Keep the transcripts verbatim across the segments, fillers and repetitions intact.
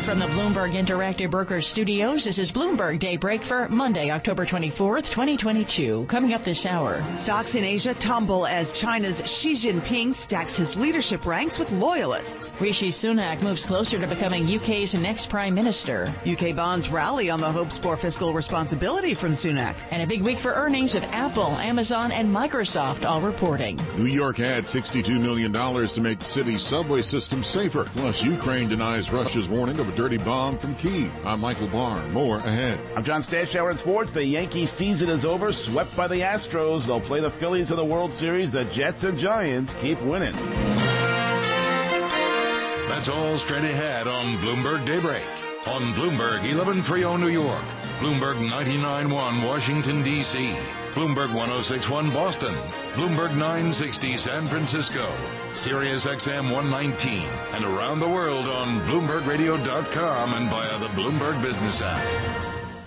from the Bloomberg Interactive Brokers Studios. This is Bloomberg Daybreak for Monday, October twenty-fourth, twenty twenty-two. Coming up this hour. Stocks in Asia tumble as China's Xi Jinping stacks his leadership ranks with loyalists. Rishi Sunak moves closer to becoming U K's next prime minister. U K bonds rally on the hopes for fiscal responsibility from Sunak. And a big week for earnings with Apple, Amazon, and Microsoft all reporting. New York had sixty-two million dollars to make the city's subway system safer. Plus, Ukraine denies Russia's warning of a dirty bomb from Kyiv. I'm Michael Barr. More ahead. I'm John Stashower in sports. The Yankee season is over, swept by the Astros. They'll play the Phillies in the World Series. The Jets and Giants keep winning. That's all straight ahead on Bloomberg Daybreak. On Bloomberg eleven thirty New York, Bloomberg ninety-nine point one Washington, D C, Bloomberg ten sixty-one Boston, Bloomberg nine sixty San Francisco, Sirius X M one nineteen, and around the world on Bloomberg Radio dot com and via the Bloomberg Business app.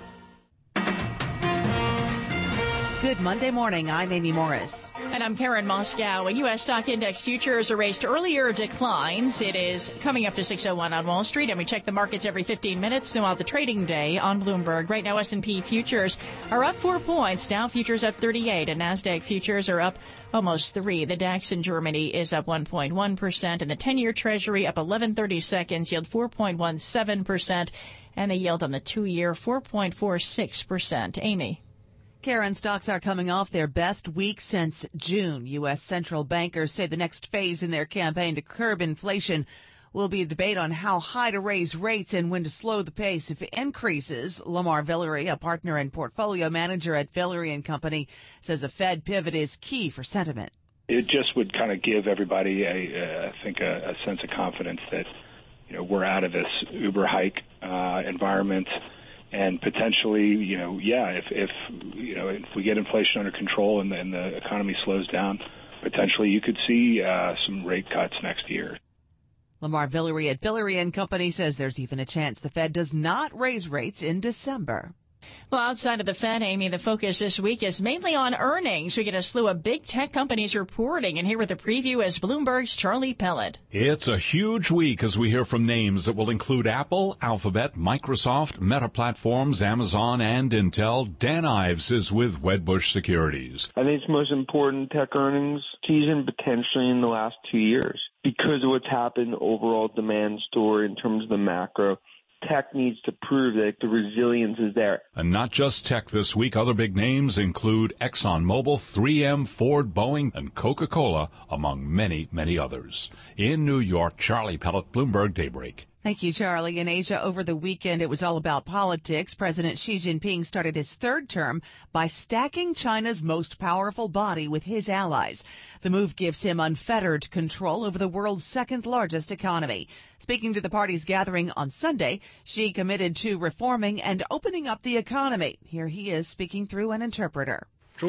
Good Monday morning. I'm Amy Morris. And I'm Karen Moscow. And U S stock index futures erased earlier declines. It is coming up to six oh one on Wall Street, and we check the markets every fifteen minutes throughout the trading day on Bloomberg. Right now, S and P futures are up four points. Dow futures up thirty-eight, and NASDAQ futures are up almost three. The DAX in Germany is up one point one percent, and the ten-year Treasury up eleven thirty seconds, yield four point one seven percent, and the yield on the two-year four point four six percent. Amy. Karen, stocks are coming off their best week since June. U S central bankers say the next phase in their campaign to curb inflation will be a debate on how high to raise rates and when to slow the pace of increases. Lamar Villery, a partner and portfolio manager at Villery and Company, says a Fed pivot is key for sentiment. It just would kind of give everybody, a, uh, I think, a, a sense of confidence that, you know, we're out of this uber hike uh, environment. And potentially, you know, yeah, if, if you know, if we get inflation under control and, and the economy slows down, potentially you could see uh, some rate cuts next year. Lamar Villery at Villery and Company says there's even a chance the Fed does not raise rates in December. Well, outside of the Fed, Amy, the focus this week is mainly on earnings. We get a slew of big tech companies reporting, and here with the preview is Bloomberg's Charlie Pellet. It's a huge week as we hear from names that will include Apple, Alphabet, Microsoft, Meta Platforms, Amazon, and Intel. Dan Ives is with Wedbush Securities. I think it's the most important tech earnings season potentially in the last two years because of what's happened overall demand story in terms of the macro. Tech needs to prove that the resilience is there. And not just tech this week. Other big names include ExxonMobil, three M, Ford, Boeing, and Coca-Cola, among many, many others. In New York, Charlie Pellet, Bloomberg Daybreak. Thank you, Charlie. In Asia over the weekend, it was all about politics. President Xi Jinping started his third term by stacking China's most powerful body with his allies. The move gives him unfettered control over the world's second largest economy. Speaking to the party's gathering on Sunday, Xi committed to reforming and opening up the economy. Here he is speaking through an interpreter.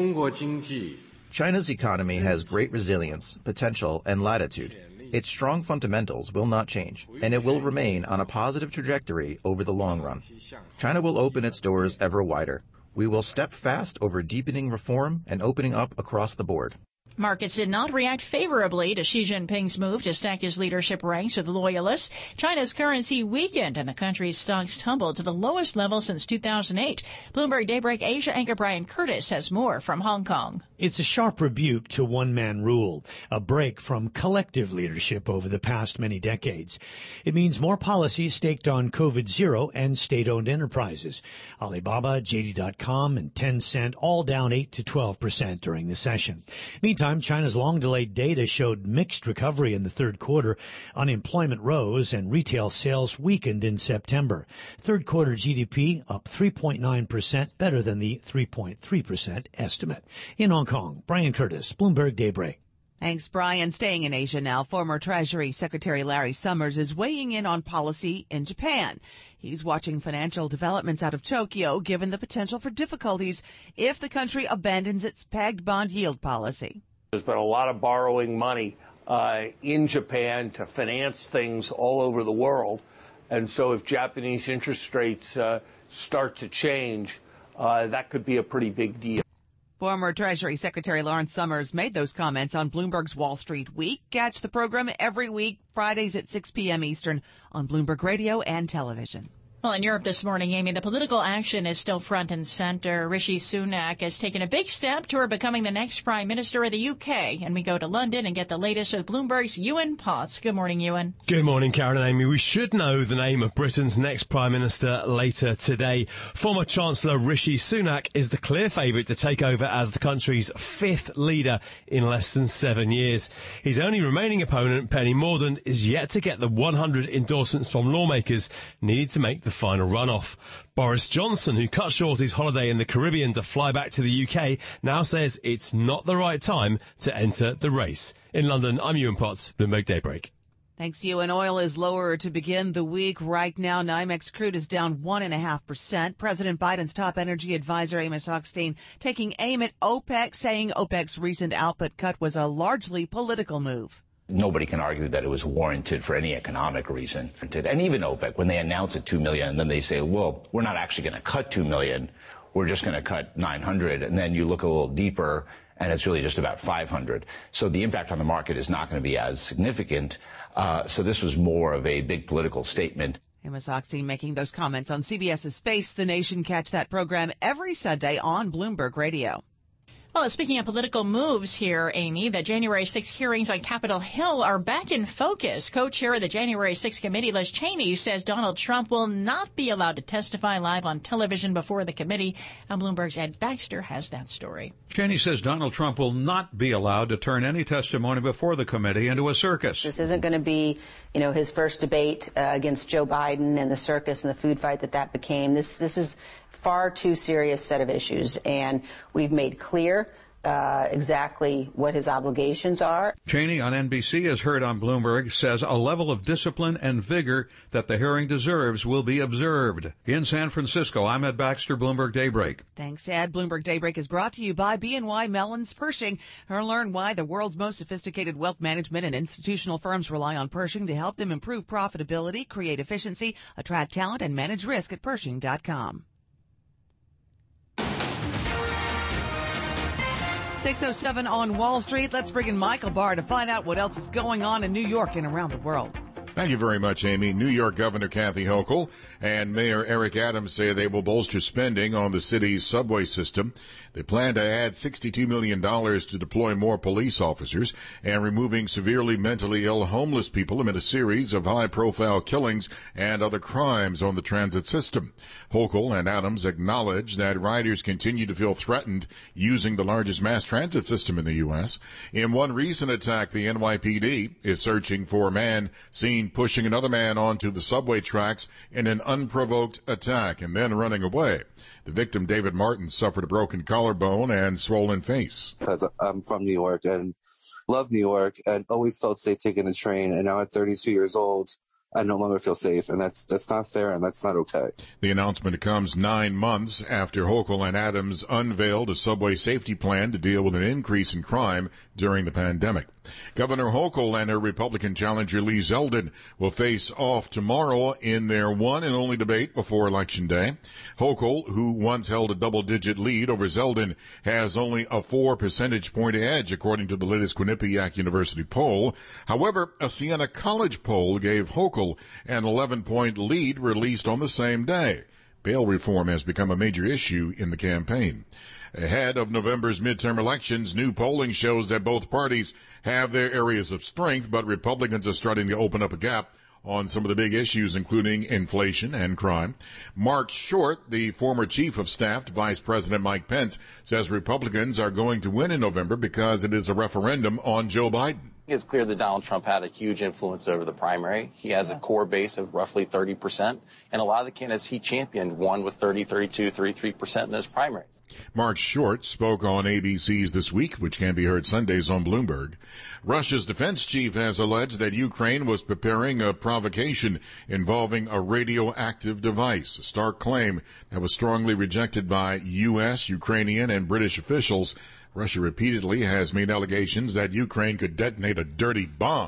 China's economy has great resilience, potential, and latitude. Its strong fundamentals will not change, and it will remain on a positive trajectory over the long run. China will open its doors ever wider. We will step fast over deepening reform and opening up across the board. Markets did not react favorably to Xi Jinping's move to stack his leadership ranks with loyalists. China's currency weakened and the country's stocks tumbled to the lowest level since two thousand eight. Bloomberg Daybreak Asia anchor Brian Curtis has more from Hong Kong. It's a sharp rebuke to one-man rule, a break from collective leadership over the past many decades. It means more policies staked on COVID zero and state-owned enterprises. Alibaba, J D dot com, and Tencent all down eight to twelve percent during the session. Meantime, China's long-delayed data showed mixed recovery in the third quarter. Unemployment rose and retail sales weakened in September. Third quarter G D P up three point nine percent, better than the three point three percent estimate. In Hong Kong, Brian Curtis, Bloomberg Daybreak. Thanks, Brian. Staying in Asia now, former Treasury Secretary Larry Summers is weighing in on policy in Japan. He's watching financial developments out of Tokyo, given the potential for difficulties if the country abandons its pegged bond yield policy. There's been a lot of borrowing money uh, in Japan to finance things all over the world. And so if Japanese interest rates uh, start to change, uh, that could be a pretty big deal. Former Treasury Secretary Lawrence Summers made those comments on Bloomberg's Wall Street Week. Catch the program every week, Fridays at six p.m. Eastern on Bloomberg Radio and television. Well, in Europe this morning, Amy, the political action is still front and center. Rishi Sunak has taken a big step toward becoming the next prime minister of the U K. And we go to London and get the latest with Bloomberg's Ewan Potts. Good morning, Ewan. Good morning, Karen and Amy. We should know the name of Britain's next prime minister later today. Former Chancellor Rishi Sunak is the clear favourite to take over as the country's fifth leader in less than seven years. His only remaining opponent, Penny Mordaunt, is yet to get the one hundred endorsements from lawmakers needed to make the final runoff. Boris Johnson, who cut short his holiday in the Caribbean to fly back to the U K, now says it's not the right time to enter the race. In London, I'm Ewan Potts, Bloomberg Daybreak. Thanks, Ewan. Oil is lower to begin the week. Right now, NYMEX crude is down one point five percent. President Biden's top energy advisor, Amos Hochstein, taking aim at OPEC, saying OPEC's recent output cut was a largely political move. Nobody can argue that it was warranted for any economic reason. And even OPEC, when they announce it two million and then they say, well, we're not actually going to cut two million, we're just going to cut nine hundred. And then you look a little deeper and it's really just about five hundred. So the impact on the market is not going to be as significant. Uh, so this was more of a big political statement. Amos Hochstein making those comments on CBS's Face the Nation. Catch that program every Sunday on Bloomberg Radio. Well, speaking of political moves here, Amy, the January sixth hearings on Capitol Hill are back in focus. Co-chair of the January sixth committee, Liz Cheney, says Donald Trump will not be allowed to testify live on television before the committee. And Bloomberg's Ed Baxter has that story. Cheney says Donald Trump will not be allowed to turn any testimony before the committee into a circus. This isn't going to be, you know, his first debate uh, against Joe Biden and the circus and the food fight that that became. This, this is far too serious set of issues, and we've made clear uh, exactly what his obligations are. Cheney on N B C, as heard on Bloomberg, says a level of discipline and vigor that the hearing deserves will be observed. In San Francisco, I'm Ed Baxter, Bloomberg Daybreak. Thanks, Ed. Bloomberg Daybreak is brought to you by B N Y Mellon's Pershing. Learn why the world's most sophisticated wealth management and institutional firms rely on Pershing to help them improve profitability, create efficiency, attract talent, and manage risk at Pershing dot com. six oh seven on Wall Street. Let's bring in Michael Barr to find out what else is going on in New York and around the world. Thank you very much, Amy. New York Governor Kathy Hochul and Mayor Eric Adams say they will bolster spending on the city's subway system. They plan to add sixty-two million dollars to deploy more police officers and removing severely mentally ill homeless people amid a series of high-profile killings and other crimes on the transit system. Hochul and Adams acknowledge that riders continue to feel threatened using the largest mass transit system in the U S. In one recent attack, the N Y P D is searching for a man seen pushing another man onto the subway tracks in an unprovoked attack and then running away. The victim, David Martin, suffered a broken collarbone and swollen face. Because I'm from New York and love New York and always felt safe taking the train, and now at thirty-two years old, I no longer feel safe, and that's that's not fair, and that's not okay. The announcement comes nine months after Hochul and Adams unveiled a subway safety plan to deal with an increase in crime during the pandemic. Governor Hochul and her Republican challenger Lee Zeldin will face off tomorrow in their one and only debate before Election Day. Hochul, who once held a double-digit lead over Zeldin, has only a four percentage point edge, according to the latest Quinnipiac University poll. However, a Siena College poll gave Hochul an eleven point lead released on the same day. Bail reform has become a major issue in the campaign. Ahead of November's midterm elections, new polling shows that both parties have their areas of strength, but Republicans are starting to open up a gap on some of the big issues, including inflation and crime. Mark Short, the former chief of staff to Vice President Mike Pence, says Republicans are going to win in November because it is a referendum on Joe Biden. It's clear that Donald Trump had a huge influence over the primary. He has a core base of roughly thirty percent, and a lot of the candidates he championed won with thirty, thirty-two, thirty-three percent in those primaries. Mark Short spoke on A B C's This Week, which can be heard Sundays on Bloomberg. Russia's defense chief has alleged that Ukraine was preparing a provocation involving a radioactive device, a stark claim that was strongly rejected by U S, Ukrainian, and British officials. Russia repeatedly has made allegations that Ukraine could detonate a dirty bomb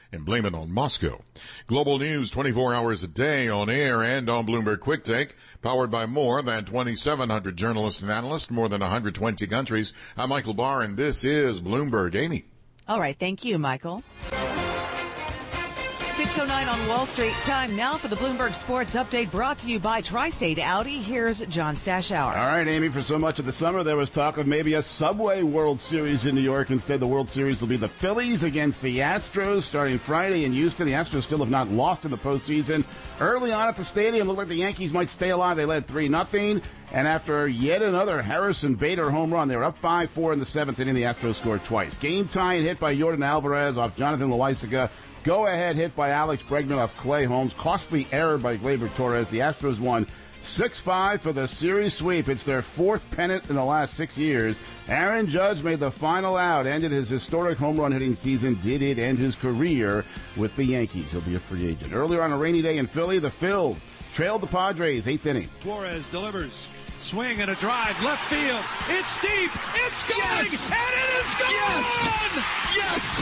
and blame it on Moscow. Global news twenty-four hours a day on air and on Bloomberg Quick Take, powered by more than twenty-seven hundred journalists and analysts, more than one hundred twenty countries. I'm Michael Barr, and this is Bloomberg. Amy. All right. Thank you, Michael. six oh nine on Wall Street. Time now for the Bloomberg Sports Update, brought to you by Tri-State Audi. Here's John Stashower. All right, Amy, for so much of the summer, there was talk of maybe a Subway World Series in New York. Instead, the World Series will be the Phillies against the Astros starting Friday in Houston. The Astros still have not lost in the postseason. Early on at the stadium, looked like the Yankees might stay alive. They led three nothing. And after yet another Harrison Bader home run, they were up five four in the seventh inning. The Astros scored twice. Game tying hit by Yordan Alvarez off Jonathan Loaisiga. Go-ahead hit by Alex Bregman off Clay Holmes. Costly error by Gleyber Torres. The Astros won six five for the series sweep. It's their fourth pennant in the last six years. Aaron Judge made the final out, ended his historic home run hitting season. Did it end his career with the Yankees? He'll be a free agent. Earlier on a rainy day in Philly, the Phils trailed the Padres, eighth inning. Suarez delivers. Swing and a drive, left field. It's deep. It's going, yes. And it is gone. Yes. Yes.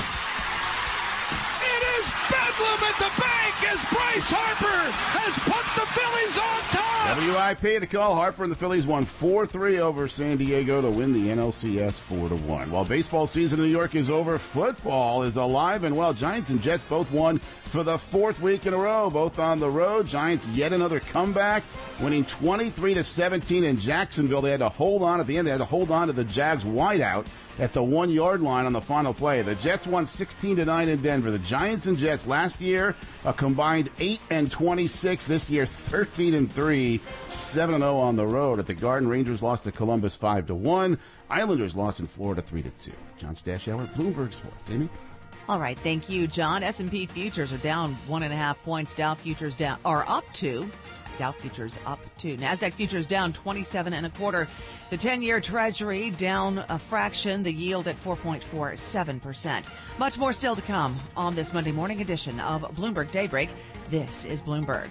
It is bedlam at the bank as Bryce Harper has put the Phillies on top. W I P to call. Harper and the Phillies won four three over San Diego to win the N L C S four to one. While baseball season in New York is over, football is alive and well. Giants and Jets both won for the fourth week in a row, both on the road. Giants yet another comeback, winning twenty-three to seventeen in Jacksonville. They had to hold on at the end. They had to hold on to the Jags wideout at the one-yard line on the final play. The Jets won sixteen to nine in Denver. The Giants and Jets last year a combined eight and twenty-six. This year thirteen and three, seven and oh on the road at the Garden. Rangers lost to Columbus five to one. Islanders lost in Florida three to two. John Stashower, Bloomberg Sports. Amy? All right, thank you, John. S and P futures are down one and a half points. Dow futures down are up two. Dow futures up two. Nasdaq futures down twenty-seven and a quarter. The ten-year Treasury down a fraction. The yield at four point four seven percent. Much more still to come on this Monday morning edition of Bloomberg Daybreak. This is Bloomberg.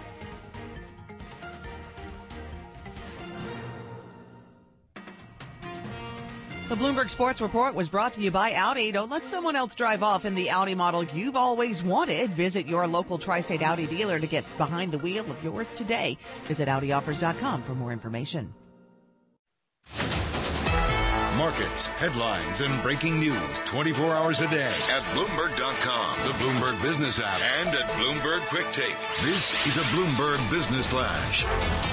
The Bloomberg Sports Report was brought to you by Audi. Don't let someone else drive off in the Audi model you've always wanted. Visit your local Tri-State Audi dealer to get behind the wheel of yours today. Visit Audi Offers dot com for more information. Markets, headlines, and breaking news twenty-four hours a day at Bloomberg dot com, the Bloomberg Business app, and at Bloomberg Quick Take. This is a Bloomberg Business Flash.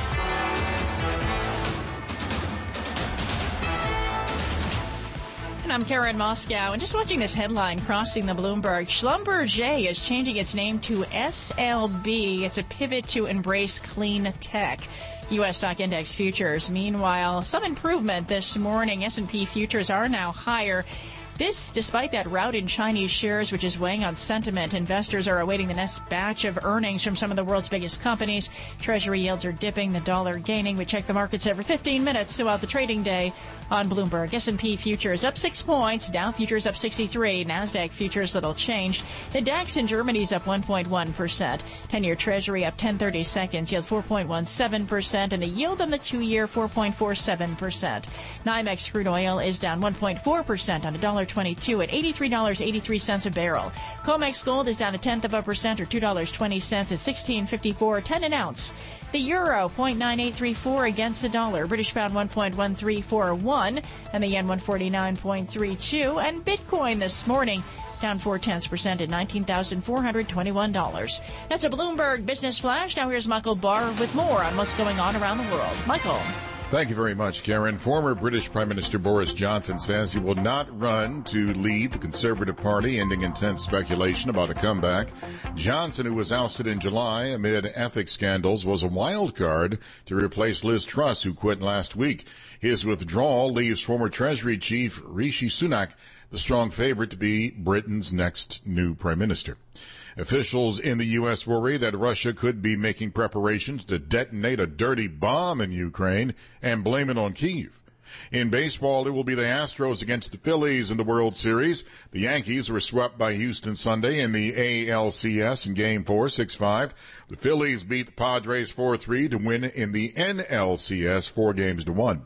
And I'm Karen Moscow, and just watching this headline crossing the Bloomberg, Schlumberger is changing its name to S L B. It's a pivot to embrace clean tech. U S stock index futures. Meanwhile, some improvement this morning. S and P futures are now higher. This, despite that rout in Chinese shares, which is weighing on sentiment. Investors are awaiting the next batch of earnings from some of the world's biggest companies. Treasury yields are dipping, the dollar gaining. We check the markets every fifteen minutes throughout the trading day on Bloomberg. S and P futures up six points. Dow futures up sixty-three. NASDAQ futures little changed. The DAX in Germany is up one point one percent. ten-year Treasury up ten thirty seconds. Yield four point one seven percent. And the yield on the two-year four point four seven percent. NYMEX crude oil is down one point four percent on a dollar twenty-two at eighty-three dollars and eighty-three cents a barrel. COMEX gold is down a tenth of a percent or two dollars and twenty cents at sixteen fifty-four ten an ounce. The euro zero point nine eight three four against the dollar. British pound one point one three four one and the yen one forty-nine point three two. And Bitcoin this morning down four tenths percent at nineteen thousand four hundred twenty-one dollars. That's a Bloomberg Business Flash. Now here's Michael Barr with more on what's going on around the world. Michael. Thank you very much, Karen. Former British Prime Minister Boris Johnson says he will not run to lead the Conservative Party, ending intense speculation about a comeback. Johnson, who was ousted in July amid ethics scandals, was a wild card to replace Liz Truss, who quit last week. His withdrawal leaves former Treasury Chief Rishi Sunak the strong favorite to be Britain's next new prime minister. Officials in the U S worry that Russia could be making preparations to detonate a dirty bomb in Ukraine and blame it on Kyiv. In baseball, it will be the Astros against the Phillies in the World Series. The Yankees were swept by Houston Sunday in the A L C S in Game four, six five. The Phillies beat the Padres four three to win in the N L C S four games to one.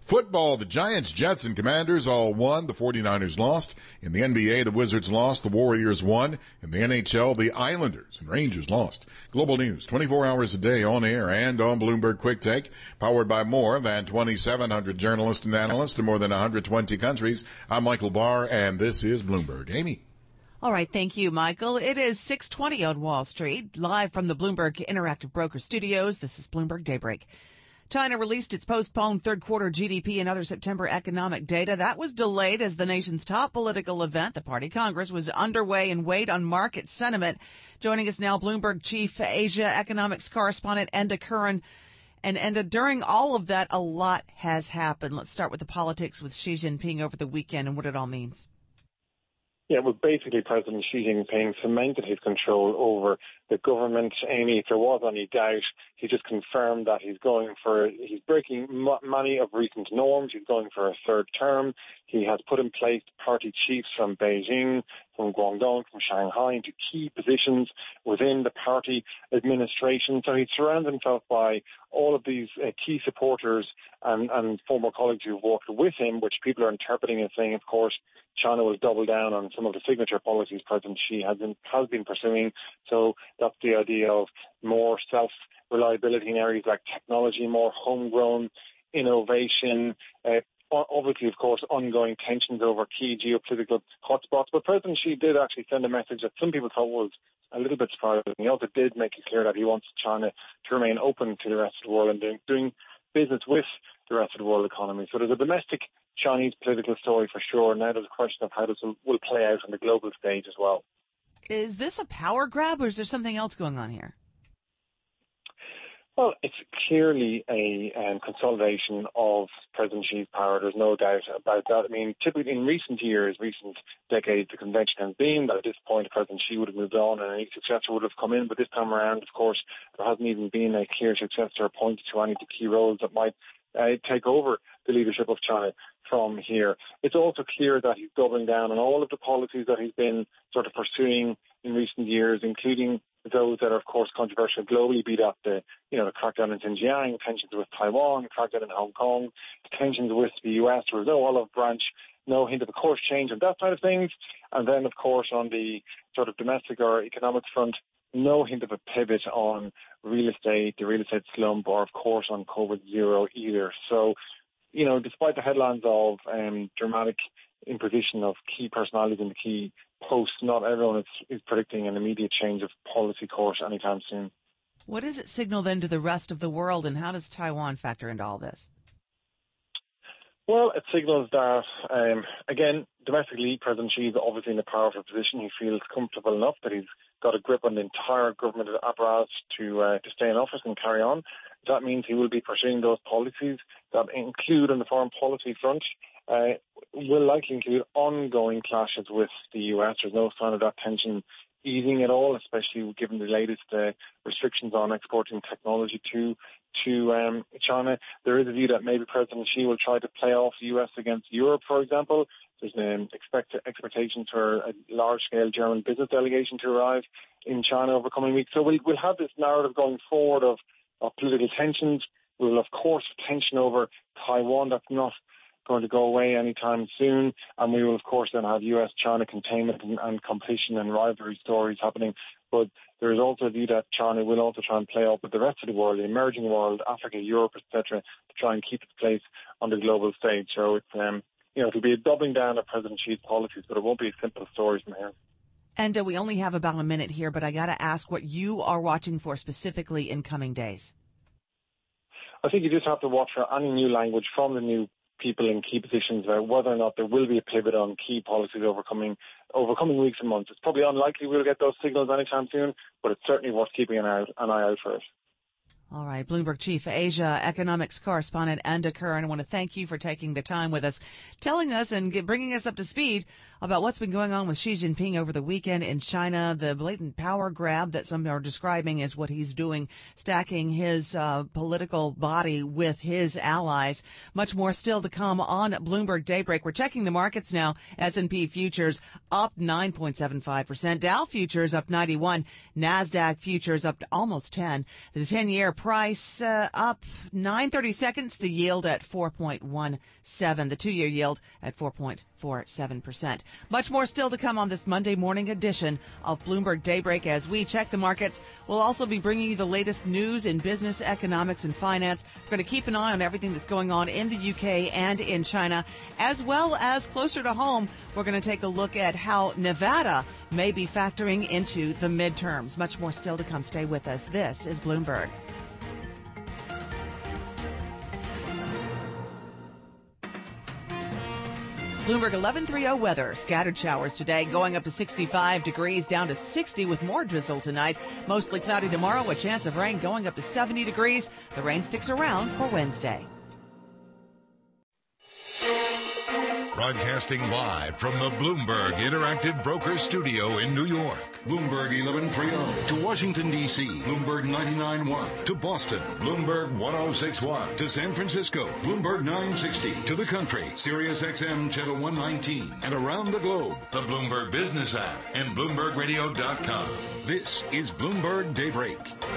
Football, the Giants, Jets, and Commanders all won. The 49ers lost. In the N B A, the Wizards lost. The Warriors won. In the N H L, the Islanders and Rangers lost. Global News, twenty-four hours a day on air and on Bloomberg Quick Take, powered by more than twenty-seven hundred journalists and analysts in more than one hundred twenty countries. I'm Michael Barr, and this is Bloomberg. Amy. All right. Thank you, Michael. It is six twenty on Wall Street, live from the Bloomberg Interactive Broker Studios. This is Bloomberg Daybreak. China released its postponed third quarter G D P and other September economic data. That was delayed as the nation's top political event, the Party Congress, was underway and weighed on market sentiment. Joining us now, Bloomberg Chief Asia Economics Correspondent Enda Curran. And Enda, during all of that, a lot has happened. Let's start with the politics with Xi Jinping over the weekend and what it all means. Yeah, well, basically, President Xi Jinping cemented his control over the government. Amy, if there was any doubt, he just confirmed that he's going for, he's breaking m- many of recent norms. He's going for a third term. He has put in place party chiefs from Beijing, from Guangdong, from Shanghai into key positions within the party administration. So he's surrounded himself by all of these uh, key supporters and, and former colleagues who've worked with him, which people are interpreting as saying, of course, China will double down on some of the signature policies President Xi has been, has been pursuing. So that's the idea of more self-reliability in areas like technology, more homegrown innovation, uh, obviously, of course, ongoing tensions over key geopolitical hotspots. But President Xi did actually send a message that some people thought was a little bit surprising. He also did make it clear that he wants China to remain open to the rest of the world and doing, doing business with the rest of the world economy. So there's a domestic Chinese political story for sure. Now there's a question of how this will, will play out on the global stage as well. Is this a power grab or is there something else going on here? Well, it's clearly a um, consolidation of President Xi's power. There's no doubt about that. I mean, typically in recent years, recent decades, the convention has been that at this point President Xi would have moved on and a successor would have come in. But this time around, of course, there hasn't even been a clear successor appointed to any of the key roles that might uh, take over the leadership of China from here. It's also clear that he's doubling down on all of the policies that he's been sort of pursuing in recent years, including those that are, of course, controversial globally, be that the, you know, the crackdown in Xinjiang, tensions with Taiwan, crackdown in Hong Kong, tensions with the U S. There was no olive branch, no hint of a course change on that side of things. And then, of course, on the sort of domestic or economic front, no hint of a pivot on real estate, the real estate slump, or, of course, on COVID zero either. So, you know, despite the headlines of um, dramatic imposition of key personalities in the key posts, not everyone is, is predicting an immediate change of policy course anytime soon. What does it signal then to the rest of the world, and how does Taiwan factor into all this? Well, it signals that, um, again, domestically, President Xi is obviously in a powerful position. He feels comfortable enough that he's got a grip on the entire government apparatus to uh, to stay in office and carry on. That means he will be pursuing those policies that include on the foreign policy front, uh, will likely include ongoing clashes with the U S. There's no sign of that tension easing at all, especially given the latest uh, restrictions on exporting technology to to um, China. There is a view that maybe President Xi will try to play off the U S against Europe, for example. There's an expect, expectation for a large-scale German business delegation to arrive in China over coming weeks. So we'll, we'll have this narrative going forward of, of political tensions. We'll, of course, tension over Taiwan. That's not going to go away anytime soon. And we will, of course, then have U S-China containment and, and competition and rivalry stories happening. But there is also a view that China will also try and play up with the rest of the world, the emerging world, Africa, Europe, et cetera, to try and keep its place on the global stage. So it's, um, you know, it'll be a doubling down of President Xi's policies, but it won't be a simple story from here. And uh, we only have about a minute here, but I got to ask what you are watching for specifically in coming days. I think you just have to watch for any new language from the new people in key positions about whether or not there will be a pivot on key policies over coming, over coming weeks and months. It's probably unlikely we'll get those signals anytime soon, but it's certainly worth keeping an eye, an eye out for it. All right. Bloomberg Chief Asia Economics Correspondent Enda Curran, I want to thank you for taking the time with us, telling us and get, bringing us up to speed about what's been going on with Xi Jinping over the weekend in China, the blatant power grab that some are describing as what he's doing, stacking his uh, political body with his allies. Much more still to come on Bloomberg Daybreak. We're checking the markets now. S and P futures up nine point seven five percent. Dow futures up ninety-one. NASDAQ futures up to almost ten. The ten-year price uh, up nine thirty-seconds, the yield at four point one seven, the two-year yield at four point four seven percent. Much more still to come on this Monday morning edition of Bloomberg Daybreak as we check the markets. We'll also be bringing you the latest news in business, economics, and finance. We're going to keep an eye on everything that's going on in the U K and in China, as well as closer to home, we're going to take a look at how Nevada may be factoring into the midterms. Much more still to come. Stay with us. This is Bloomberg. Bloomberg eleven thirty weather. Scattered showers today, going up to sixty-five degrees, down to sixty with more drizzle tonight. Mostly cloudy tomorrow, a chance of rain going up to seventy degrees. The rain sticks around for Wednesday. Broadcasting live from the Bloomberg Interactive Brokers Studio in New York. Bloomberg eleven thirty to Washington, D C Bloomberg ninety-nine point one to Boston. Bloomberg one oh six point one to San Francisco. Bloomberg nine sixty to the country. Sirius X M Channel one nineteen. And around the globe, the Bloomberg Business app and Bloomberg Radio dot com. This is Bloomberg Daybreak.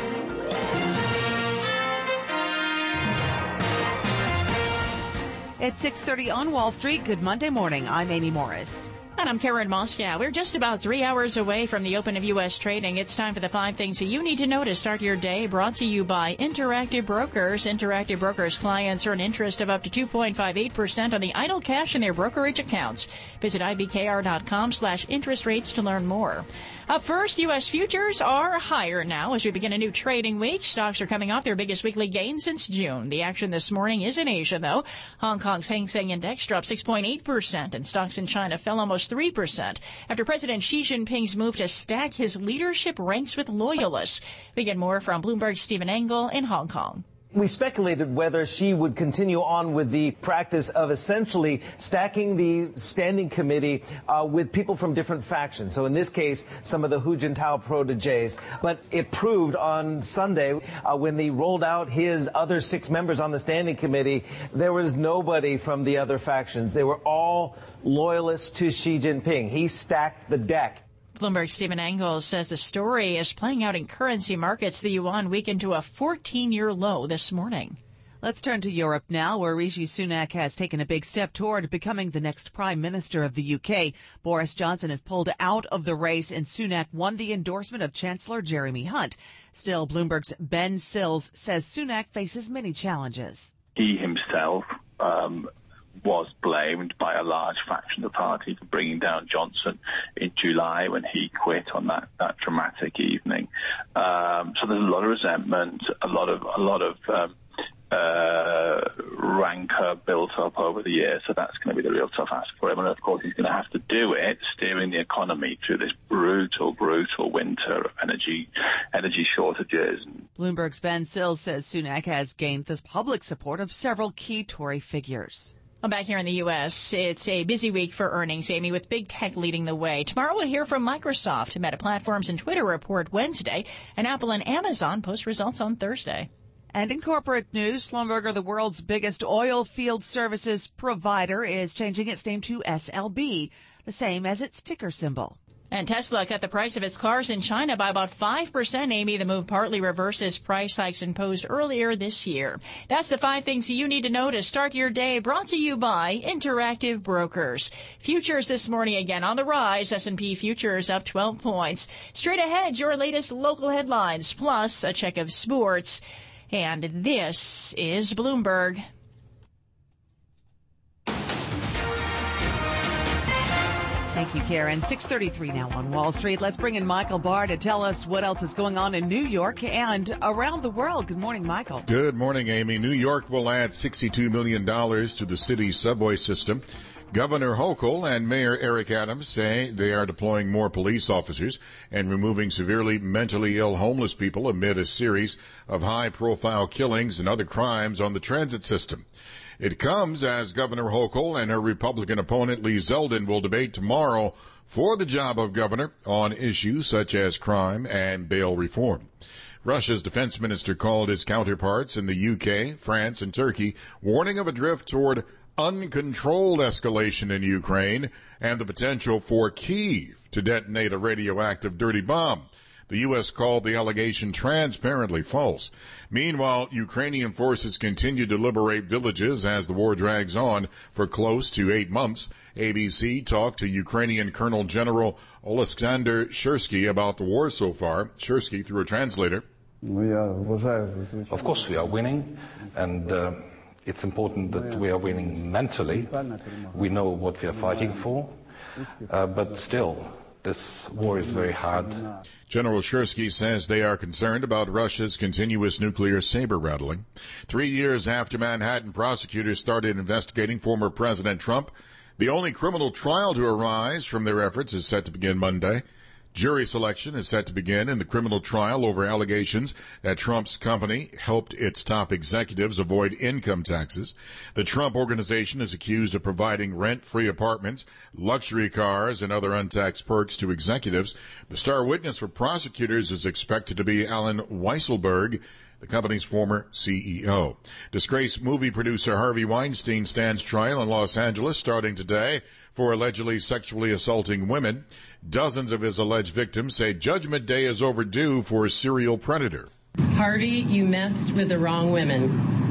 It's six thirty on Wall Street. Good Monday morning. I'm Amy Morris. And I'm Karen Moscow. We're just about three hours away from the open of U S trading. It's time for the five things that you need to know to start your day, brought to you by Interactive Brokers. Interactive Brokers clients earn interest of up to two point five eight percent on the idle cash in their brokerage accounts. Visit I B K R dot com slash interest rates to learn more. Up first, U S futures are higher now as we begin a new trading week. Stocks are coming off their biggest weekly gain since June. The action this morning is in Asia, though. Hong Kong's Hang Seng Index dropped six point eight percent, and stocks in China fell almost three percent after President Xi Jinping's move to stack his leadership ranks with loyalists. We get more from Bloomberg's Stephen Engel in Hong Kong. We speculated whether she would continue on with the practice of essentially stacking the standing committee uh, with people from different factions. So in this case, some of the Hu Jintao proteges. But it proved on Sunday uh, when they rolled out his other six members on the standing committee, there was nobody from the other factions. They were all loyalists to Xi Jinping. He stacked the deck. Bloomberg's Stephen Engel says the story is playing out in currency markets. The yuan weakened to a fourteen-year low this morning. Let's turn to Europe now, where Rishi Sunak has taken a big step toward becoming the next prime minister of the U K. Boris Johnson has pulled out of the race, and Sunak won the endorsement of Chancellor Jeremy Hunt. Still, Bloomberg's Ben Sills says Sunak faces many challenges. He himself um was blamed by a large faction of the party for bringing down Johnson in July when he quit on that, that dramatic evening. Um, so there's a lot of resentment, a lot of a lot of um, uh, rancor built up over the years. So that's going to be the real tough ask for him. And of course, he's going to have to do it steering the economy through this brutal, brutal winter of energy energy shortages. Bloomberg's Ben Sills says Sunak has gained the public support of several key Tory figures. Well, back here in the U S, it's a busy week for earnings, Amy, with big tech leading the way. Tomorrow we'll hear from Microsoft. Meta Platforms and Twitter report Wednesday, and Apple and Amazon post results on Thursday. And in corporate news, Schlumberger, the world's biggest oil field services provider, is changing its name to S L B, the same as its ticker symbol. And Tesla cut the price of its cars in China by about five percent, Amy. The move partly reverses price hikes imposed earlier this year. That's the five things you need to know to start your day, brought to you by Interactive Brokers. Futures this morning again on the rise. S and P futures up twelve points. Straight ahead, your latest local headlines, plus a check of sports. And this is Bloomberg. Thank you, Karen. six thirty-three now on Wall Street. Let's bring in Michael Barr to tell us what else is going on in New York and around the world. Good morning, Michael. Good morning, Amy. New York will add sixty-two million dollars to the city's subway system. Governor Hochul and Mayor Eric Adams say they are deploying more police officers and removing severely mentally ill homeless people amid a series of high-profile killings and other crimes on the transit system. It comes as Governor Hochul and her Republican opponent Lee Zeldin will debate tomorrow for the job of governor on issues such as crime and bail reform. Russia's defense minister called his counterparts in the U K, France, and Turkey, warning of a drift toward uncontrolled escalation in Ukraine and the potential for Kyiv to detonate a radioactive dirty bomb. The U S called the allegation transparently false. Meanwhile, Ukrainian forces continue to liberate villages as the war drags on for close to eight months. A B C talked to Ukrainian Colonel General Oleksandr Shursky about the war so far. Shursky, through a translator. Of course we are winning, and uh, it's important that we are winning mentally. We know what we are fighting for, uh, but still, this war is very hard. General Shursky says they are concerned about Russia's continuous nuclear saber-rattling. Three years after Manhattan prosecutors started investigating former President Trump, the only criminal trial to arise from their efforts is set to begin Monday. Jury selection is set to begin in the criminal trial over allegations that Trump's company helped its top executives avoid income taxes. The Trump Organization is accused of providing rent-free apartments, luxury cars, and other untaxed perks to executives. The star witness for prosecutors is expected to be Alan Weisselberg, the company's former C E O. Disgraced movie producer Harvey Weinstein stands trial in Los Angeles starting today for allegedly sexually assaulting women. Dozens of his alleged victims say Judgment Day is overdue for a serial predator. Harvey, you messed with the wrong women.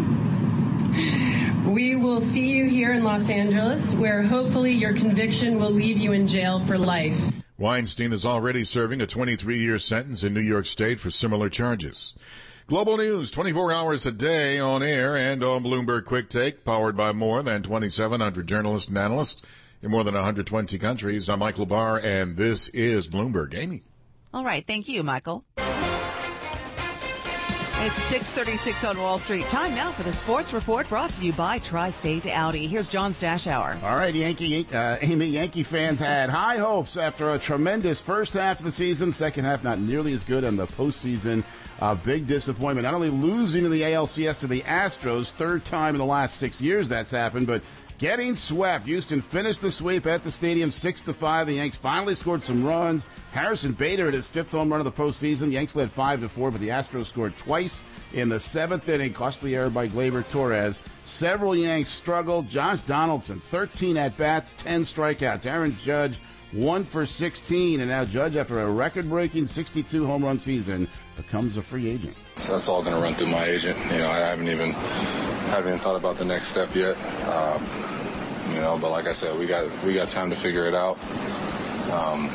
We will see you here in Los Angeles, where hopefully your conviction will leave you in jail for life. Weinstein is already serving a twenty-three year sentence in New York State for similar charges. Global news, twenty-four hours a day on air and on Bloomberg Quick Take, powered by more than twenty-seven hundred journalists and analysts in more than one hundred twenty countries. I'm Michael Barr, and this is Bloomberg. Amy. All right. Thank you, Michael. It's six thirty-six on Wall Street. Time now for the Sports Report, brought to you by Tri-State Audi. Here's John's Dash Hour. All right, Yankee, uh, Amy, Yankee fans had high hopes after a tremendous first half of the season. Second half not nearly as good, and the postseason, a big disappointment. Not only losing in the A L C S to the Astros, third time in the last six years that's happened, but getting swept. Houston finished the sweep at the stadium six to five. The Yanks finally scored some runs. Harrison Bader hit his fifth home run of the postseason. The Yanks led five to four, but the Astros scored twice in the seventh inning. Costly error by Gleyber Torres. Several Yanks struggled. Josh Donaldson, thirteen at-bats, ten strikeouts. Aaron Judge, one for sixteen. And now Judge, after a record-breaking sixty-two home run season, becomes a free agent. That's all going to run through my agent. You know, I haven't even haven't even thought about the next step yet. Um, you know, but like I said, we got we got time to figure it out. Um,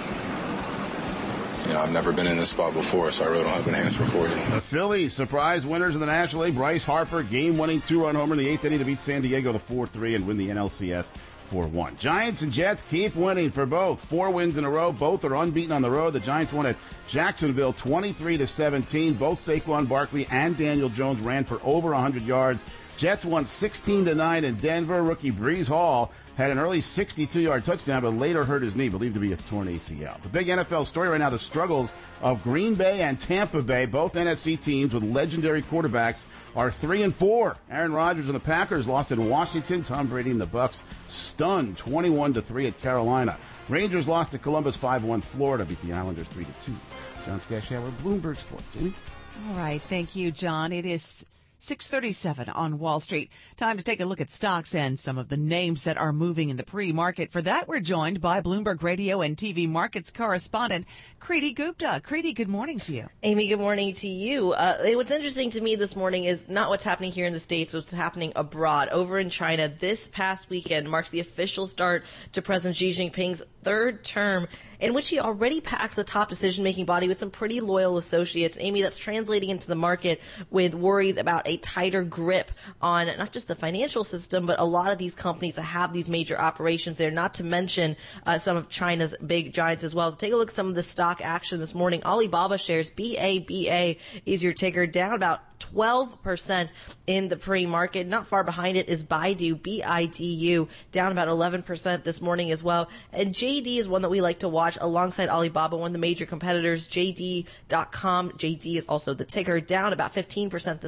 You know, I've never been in this spot before, so I really don't have an answer for you. The Phillies, surprise winners in the National League. Bryce Harper, game-winning two-run homer in the eighth inning to beat San Diego to four three and win the N L C S four one. Giants and Jets keep winning for both. Four wins in a row. Both are unbeaten on the road. The Giants won at Jacksonville twenty-three to seventeen. Both Saquon Barkley and Daniel Jones ran for over one hundred yards. Jets won sixteen to nine in Denver. Rookie Breece Hall had an early sixty-two yard touchdown, but later hurt his knee, believed to be a torn A C L. The big N F L story right now, the struggles of Green Bay and Tampa Bay, both N F C teams with legendary quarterbacks, are three and four. Aaron Rodgers and the Packers lost in Washington. Tom Brady and the Bucs stunned twenty-one to three at Carolina. Rangers lost to Columbus five one. Florida beat the Islanders three to two. John Stash Hour, Bloomberg Sports. Amy? All right. Thank you, John. It is six thirty-seven on Wall Street. Time to take a look at stocks and some of the names that are moving in the pre-market. For that, we're joined by Bloomberg Radio and T V markets correspondent Kriti Gupta. Kriti, good morning to you. Amy, good morning to you. Uh, what's interesting to me this morning is not what's happening here in the States, what's happening abroad. Over in China, this past weekend marks the official start to President Xi Jinping's third term, in which he already packs the top decision-making body with some pretty loyal associates. Amy, that's translating into the market with worries about a tighter grip on not just the financial system, but a lot of these companies that have these major operations there, not to mention uh, some of China's big giants as well. So take a look at some of the stock action this morning. Alibaba shares, B A B A is your ticker, down about twelve percent in the pre-market. Not far behind it is Baidu, B I D U, down about eleven percent this morning as well. And J D is one that we like to watch alongside Alibaba, one of the major competitors, J D dot com. J D is also the ticker, down about fifteen percent this morning.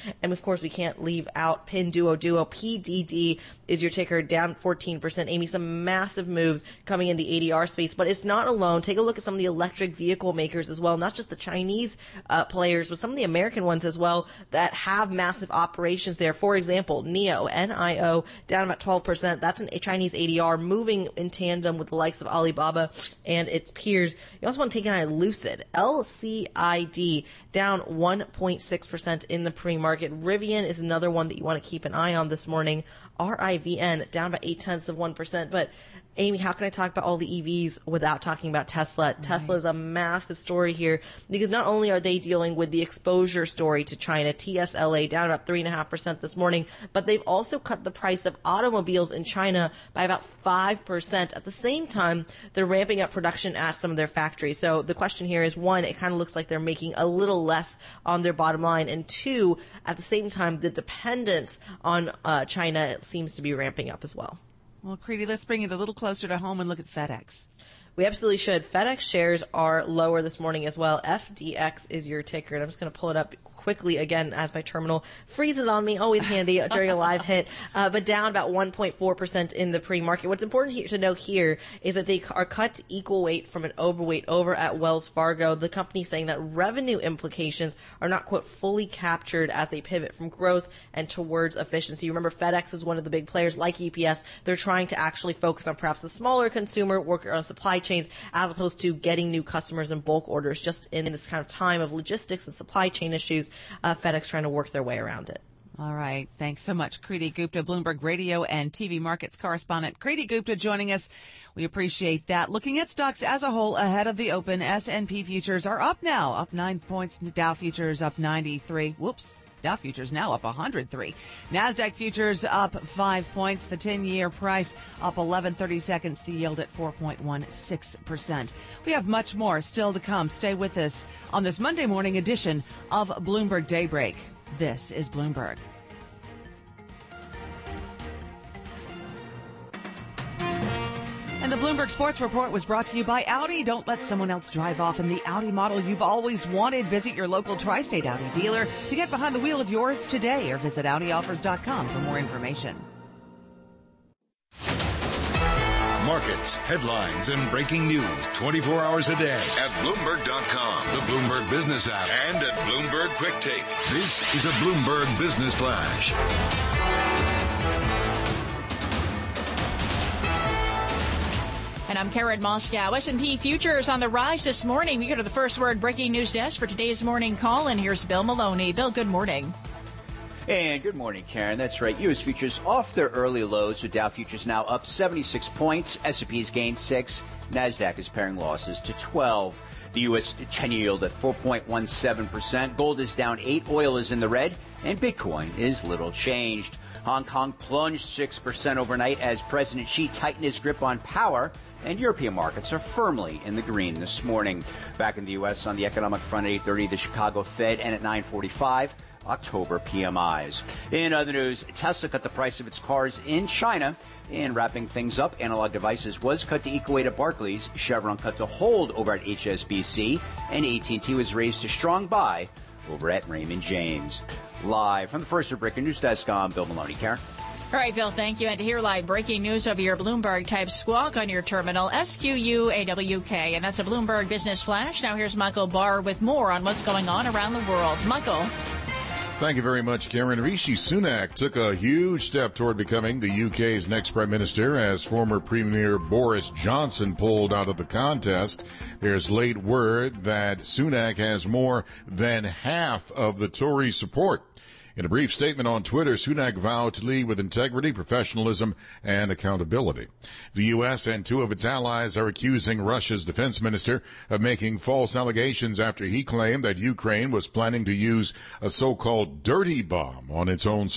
And of course, we can't leave out Pinduoduo. P D D is your ticker, down fourteen percent. Amy, some massive moves coming in the A D R space, but it's not alone. Take a look at some of the electric vehicle makers as well, not just the Chinese uh, players, but some of the American ones as well that have massive operations there. For example, N I O, N I O, down about twelve percent. That's an, a Chinese A D R moving in tandem with the likes of Alibaba and its peers. You also want to take an eye at Lucid, L C I D, down one point six percent in the pre-market. Rivian is another one that you want to keep an eye on this morning. R I V N, down by eight tenths of one percent. But Amy, how can I talk about all the E Vs without talking about Tesla? Right. Tesla is a massive story here because not only are they dealing with the exposure story to China, T S L A down about three point five percent this morning, but they've also cut the price of automobiles in China by about five percent. At the same time, they're ramping up production at some of their factories. So the question here is, one, it kind of looks like they're making a little less on their bottom line, and two, at the same time, the dependence on uh, China seems to be ramping up as well. Well, Creedy, let's bring it a little closer to home and look at FedEx. We absolutely should. FedEx shares are lower this morning as well. F D X is your ticker, and I'm just going to pull it up quickly again as my terminal freezes on me. Always handy during a live hit, uh, but down about one point four percent in the pre-market. What's important here to note here is that they are cut to equal weight from an overweight over at Wells Fargo. The company saying that revenue implications are not, quote, fully captured as they pivot from growth and towards efficiency. Remember, FedEx is one of the big players like U P S. They're trying to actually focus on perhaps the smaller consumer, work on supply chains, as opposed to getting new customers and bulk orders. Just in this kind of time of logistics and supply chain issues, uh, FedEx trying to work their way around it. All right. Thanks so much, Creedy Gupta, Bloomberg Radio and T V Markets correspondent. Creedy Gupta joining us. We appreciate that. Looking at stocks as a whole ahead of the open, S and P futures are up now, up nine points. Dow futures up ninety-three. Whoops. Dow futures now up one hundred three. NASDAQ futures up five points. The ten-year price up eleven thirty-seconds. The yield at four point one six percent. We have much more still to come. Stay with us on this Monday morning edition of Bloomberg Daybreak. This is Bloomberg. And the Bloomberg Sports Report was brought to you by Audi. Don't let someone else drive off in the Audi model you've always wanted. Visit your local Tri-State Audi dealer to get behind the wheel of yours today, or visit Audi Offers dot com for more information. Markets, headlines, and breaking news twenty-four hours a day at Bloomberg dot com, the Bloomberg Business app, and at Bloomberg Quick Take. This is a Bloomberg Business Flash. And I'm Karen Moscow. S and P futures on the rise this morning. We go to the First Word breaking news desk for today's morning call, and here's Bill Maloney. Bill, good morning. And good morning, Karen. That's right. U S futures off their early lows, with Dow futures now up seventy-six points. S and P's gained six. NASDAQ is paring losses to twelve. The U S ten-year yield at four point one seven percent. Gold is down eight. Oil is in the red. And Bitcoin is little changed. Hong Kong plunged six percent overnight as President Xi tightened his grip on power. And European markets are firmly in the green this morning. Back in the U S on the economic front at eight thirty, the Chicago Fed, and at nine forty-five, October P M Is. In other news, Tesla cut the price of its cars in China. In wrapping things up, Analog Devices was cut to equal weight at Barclays, Chevron cut to hold over at H S B C, and A T and T was raised to strong buy over at Raymond James. Live from the First Word Breaking News Desk, I'm Bill Maloney. Karen? All right, Bill, thank you. And to hear live breaking news over your Bloomberg-type squawk on your terminal, S Q U A W K. And that's a Bloomberg Business Flash. Now here's Michael Barr with more on what's going on around the world. Michael. Thank you very much, Karen. Rishi Sunak took a huge step toward becoming the U K's next prime minister as former Premier Boris Johnson pulled out of the contest. There's late word that Sunak has more than half of the Tory support. In a brief statement on Twitter, Sunak vowed to lead with integrity, professionalism, and accountability. The U S and two of its allies are accusing Russia's defense minister of making false allegations after he claimed that Ukraine was planning to use a so-called dirty bomb on its own soil.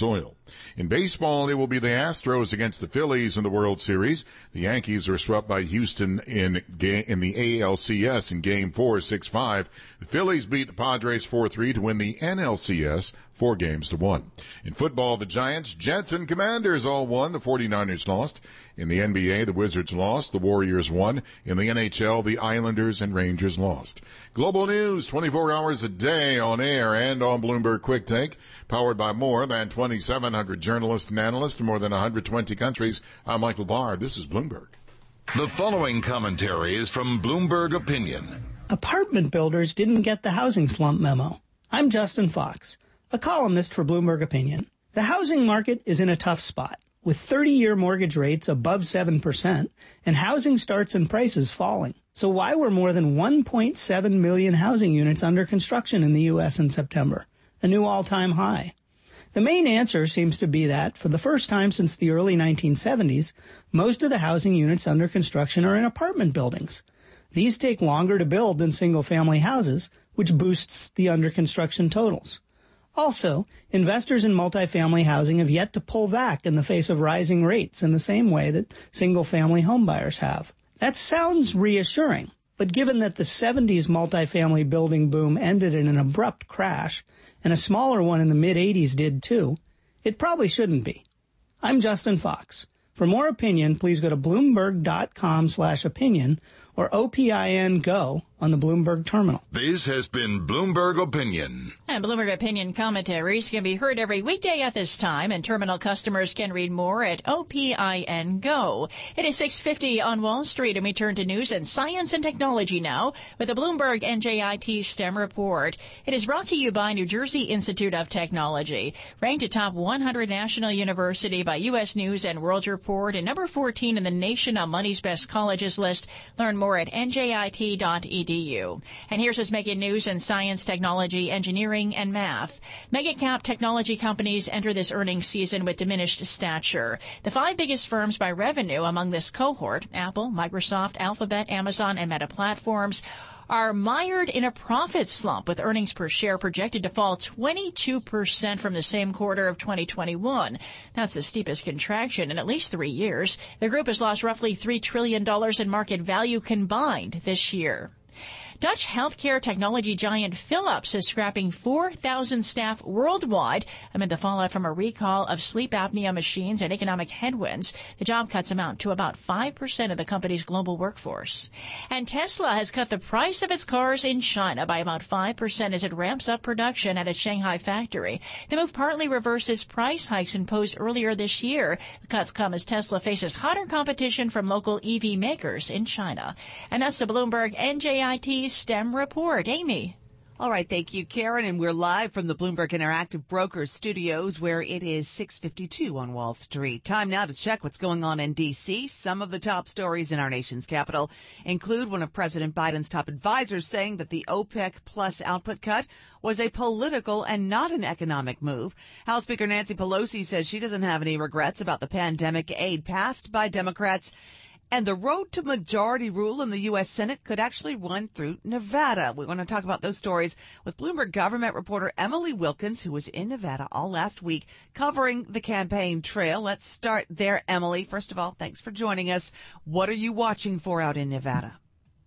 In baseball, it will be the Astros against the Phillies in the World Series. The Yankees are swept by Houston in ga- in the A L C S in Game four, six five. The Phillies beat the Padres four three to win the N L C S four games to one. In football, the Giants, Jets, and Commanders all won. The forty-niners lost. In the N B A, the Wizards lost. The Warriors won. In the N H L, the Islanders and Rangers lost. Global news, twenty-four hours a day on air and on Bloomberg Quick Take, powered by more than twenty-seven hundred journalists and analysts in more than one hundred twenty countries. I'm Michael Barr. This is Bloomberg. The following commentary is from Bloomberg Opinion. Apartment builders didn't get the housing slump memo. I'm Justin Fox, a columnist for Bloomberg Opinion. The housing market is in a tough spot, with thirty-year mortgage rates above seven percent and housing starts and prices falling. So why were more than one point seven million housing units under construction in the U S in September, a new all-time high? The main answer seems to be that, for the first time since the early nineteen seventies, most of the housing units under construction are in apartment buildings. These take longer to build than single-family houses, which boosts the under-construction totals. Also, investors in multifamily housing have yet to pull back in the face of rising rates in the same way that single-family homebuyers have. That sounds reassuring, but given that the seventies multifamily building boom ended in an abrupt crash, and a smaller one in the mid-eighties did too, it probably shouldn't be. I'm Justin Fox. For more opinion, please go to Bloomberg.com slash opinion or O P I N Go on the Bloomberg terminal. This has been Bloomberg Opinion. And Bloomberg Opinion commentaries can be heard every weekday at this time, and terminal customers can read more at O P I N Go. It is six fifty on Wall Street, and we turn to news and science and technology now with the Bloomberg N J I T STEM report. It is brought to you by New Jersey Institute of Technology, ranked a top one hundred national university by U S News and World Report, and number fourteen in the nation on Money's Best Colleges list. Learn more at N J I T dot E D U. And here's what's making news in science, technology, engineering, and math. Mega-cap technology companies enter this earnings season with diminished stature. The five biggest firms by revenue among this cohort, Apple, Microsoft, Alphabet, Amazon, and Meta Platforms, are mired in a profit slump, with earnings per share projected to fall twenty-two percent from the same quarter of twenty twenty-one. That's the steepest contraction in at least three years. The group has lost roughly three trillion dollars in market value combined this year. Dutch healthcare technology giant Philips is scrapping four thousand staff worldwide amid the fallout from a recall of sleep apnea machines and economic headwinds. The job cuts amount to about five percent of the company's global workforce. And Tesla has cut the price of its cars in China by about five percent as it ramps up production at its Shanghai factory. The move partly reverses price hikes imposed earlier this year. The cuts come as Tesla faces hotter competition from local E V makers in China. And that's the Bloomberg N J I T STEM report. Amy. All right, thank you, Karen. And we're live from the Bloomberg Interactive Brokers studios, where it is six fifty-two on Wall Street. Time now to check what's going on in D C. Some of the top stories in our nation's capital include one of President Biden's top advisors saying that the OPEC plus output cut was a political and not an economic move. House Speaker Nancy Pelosi says she doesn't have any regrets about the pandemic aid passed by Democrats. And the road to majority rule in the U S Senate could actually run through Nevada. We want to talk about those stories with Bloomberg government reporter Emily Wilkins, who was in Nevada all last week covering the campaign trail. Let's start there, Emily. First of all, thanks for joining us. What are you watching for out in Nevada?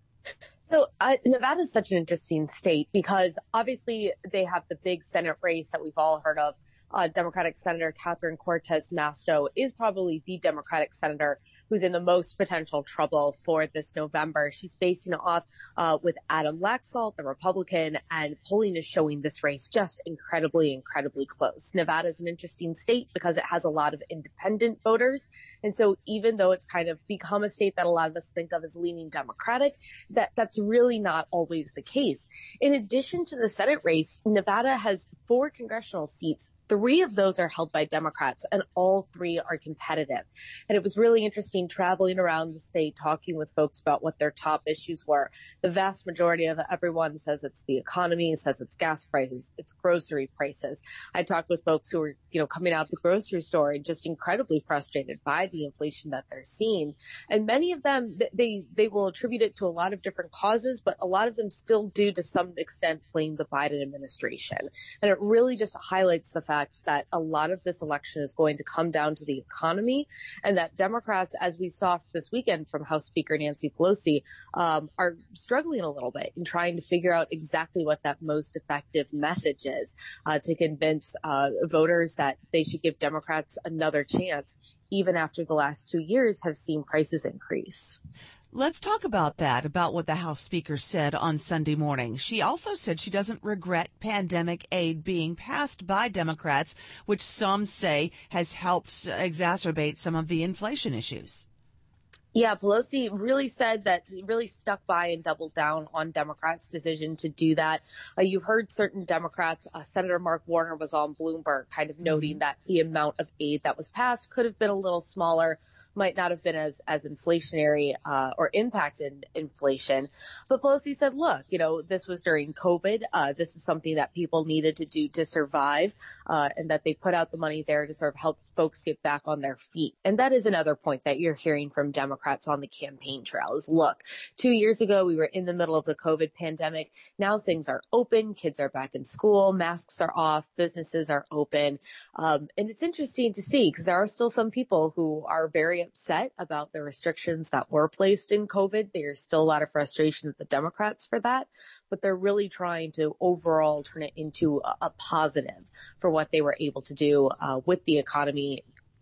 So uh, Nevada is such an interesting state because obviously they have the big Senate race that we've all heard of. Uh, Democratic Senator Catherine Cortez Masto is probably the Democratic senator who's in the most potential trouble for this November. She's facing off uh, with Adam Laxalt, the Republican, and polling is showing this race just incredibly, incredibly close. Nevada is an interesting state because it has a lot of independent voters. And so even though it's kind of become a state that a lot of us think of as leaning Democratic, that that's really not always the case. In addition to the Senate race, Nevada has four congressional seats. Three of those are held by Democrats, and all three are competitive. And it was really interesting traveling around the state, talking with folks about what their top issues were. The vast majority of everyone says it's the economy, says it's gas prices, it's grocery prices. I talked with folks who were, you know, coming out of the grocery store and just incredibly frustrated by the inflation that they're seeing. And many of them, they, they will attribute it to a lot of different causes, but a lot of them still do to some extent blame the Biden administration. And it really just highlights the fact fact that a lot of this election is going to come down to the economy, and that Democrats, as we saw this weekend from House Speaker Nancy Pelosi, um, are struggling a little bit in trying to figure out exactly what that most effective message is uh, to convince uh, voters that they should give Democrats another chance, even after the last two years have seen prices increase. Let's talk about that, about what the House Speaker said on Sunday morning. She also said she doesn't regret pandemic aid being passed by Democrats, which some say has helped exacerbate some of the inflation issues. Yeah, Pelosi really said that, really stuck by and doubled down on Democrats' decision to do that. Uh, you've heard certain Democrats, uh, Senator Mark Warner was on Bloomberg kind of noting that the amount of aid that was passed could have been a little smaller, might not have been as, as inflationary uh, or impacted inflation. But Pelosi said, look, you know, this was during COVID. Uh, this is something that people needed to do to survive, uh, and that they put out the money there to sort of help folks get back on their feet. And that is another point that you're hearing from Democrats on the campaign trail is, look, two years ago, we were in the middle of the COVID pandemic. Now things are open. Kids are back in school. Masks are off. Businesses are open. Um, and it's interesting to see because there are still some people who are very upset about the restrictions that were placed in COVID. There's still a lot of frustration with the Democrats for that, but they're really trying to overall turn it into a, a positive for what they were able to do uh, with the economy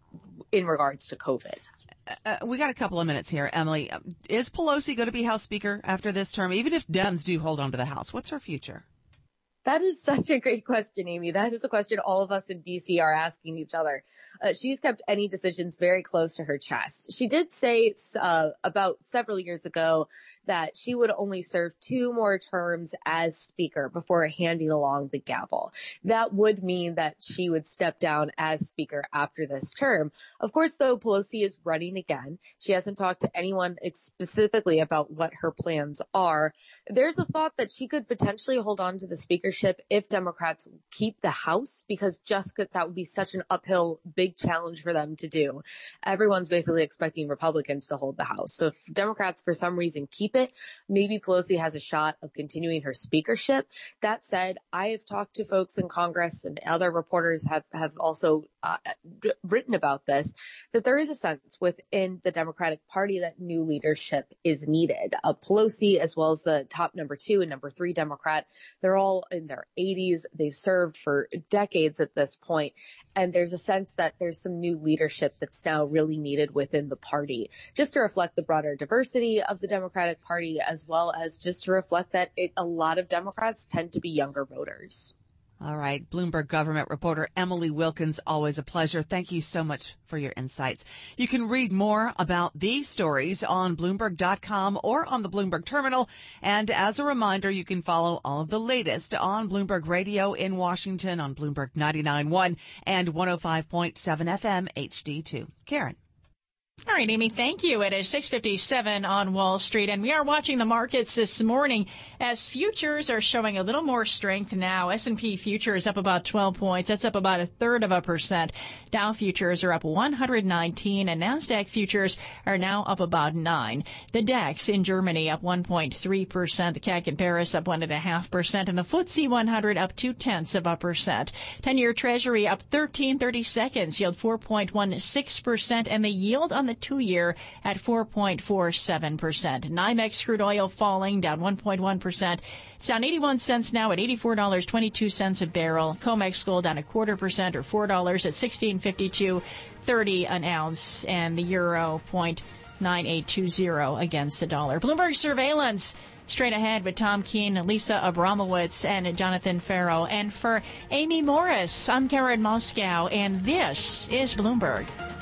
in regards to COVID. Uh, we got a couple of minutes here, Emily. Is Pelosi going to be House Speaker after this term, even if Dems do hold on to the House? What's her future? That is such a great question, Amy. That is a question all of us in D C are asking each other. Uh, she's kept any decisions very close to her chest. She did say uh, about several years ago that she would only serve two more terms as Speaker before handing along the gavel. That would mean that she would step down as Speaker after this term. Of course, though, Pelosi is running again. She hasn't talked to anyone specifically about what her plans are. There's a thought that she could potentially hold on to the speakership if Democrats keep the House, because just that would be such an uphill big challenge for them to do. Everyone's basically expecting Republicans to hold the House. So if Democrats for some reason keep it, maybe Pelosi has a shot of continuing her speakership. That said, I have talked to folks in Congress, and other reporters have, have also uh, written about this, that there is a sense within the Democratic Party that new leadership is needed. Uh, Pelosi, as well as the top number two and number three Democrat, they're all in their eighties. They've served for decades at this point. And there's a sense that there's some new leadership that's now really needed within the party, just to reflect the broader diversity of the Democratic Party, as well as just to reflect that it, a lot of Democrats tend to be younger voters. All right. Bloomberg government reporter Emily Wilkins, always a pleasure. Thank you so much for your insights. You can read more about these stories on Bloomberg dot com or on the Bloomberg terminal. And as a reminder, you can follow all of the latest on Bloomberg Radio in Washington on Bloomberg ninety-nine point one and one oh five point seven F M H D two. Karen. All right, Amy, thank you. It is six fifty-seven on Wall Street, and we are watching the markets this morning as futures are showing a little more strength now. S and P futures up about twelve points. That's up about a third of a percent. Dow futures are up one hundred nineteen, and NASDAQ futures are now up about nine. The DAX in Germany up one point three percent. The C A C in Paris up one point five percent, and the F T S E one hundred up two-tenths of a percent. ten-year Treasury up thirteen thirty seconds, yield four point one six percent, and the yield on the two-year at four point four seven percent. NYMEX crude oil falling, down one point one percent. It's down eighty-one cents now at eighty-four dollars and twenty-two cents a barrel. COMEX gold down a quarter percent or four dollars at sixteen fifty-two thirty an ounce. And the euro point nine eight two zero against the dollar. Bloomberg surveillance straight ahead with Tom Keene, Lisa Abramowitz, and Jonathan Farrow. And for Amy Morris, I'm Karen Moscow, and this is Bloomberg.